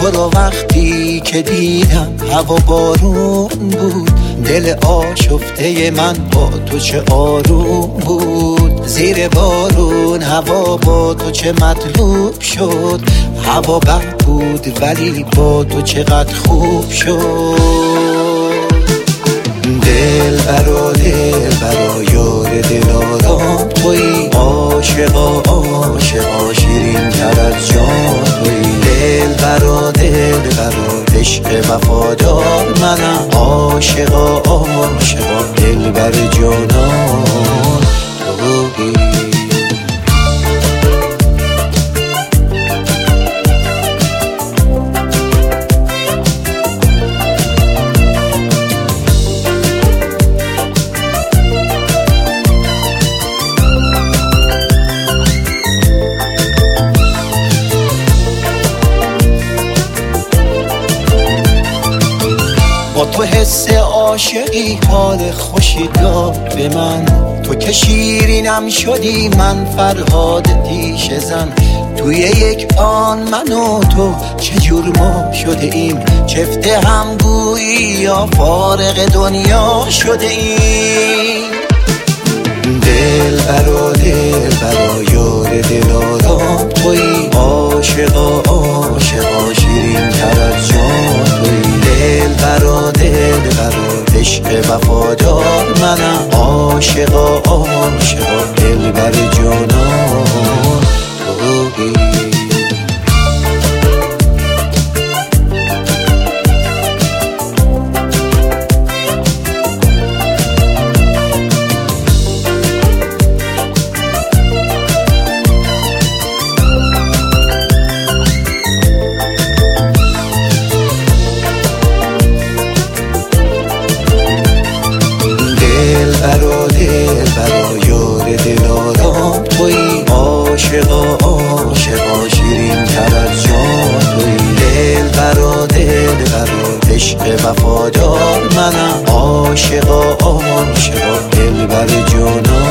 تو رو وقتی که دیدم هوا بارون بود، دل آشفته من با تو چه آروم بود. زیر بارون هوا با تو چه مطلوب شد، هوا بد بود ولی با تو چقدر خوب شد. دل برا یار دلارام تویی، عاشقا عاشقا شیرین تر از جان تویی. دل برا عشق وفادار منم، عاشقا عاشقا دل بر جانان تویی. با تو حس عاشقی حال خوشی داد به من، تو که شیرینم شدی من فرهاد تیشه زن. توی یک آن من و تو چجور ما شده ایم، چفت هم گویی یا فارغ دنیا شده ایم. دل برا یار دلارام تویی، عاشقا عاشقا شیرین تر از جان تویی. دل برا عشق وفادار منم، عاشقا عاشقا دل بر جانان تویی. برا یار دلارام تویی، عاشقا عاشقا شیرین تر از جان تویی. دل برا عشق وفادار منم، عاشقا عاشقا دل بر جانان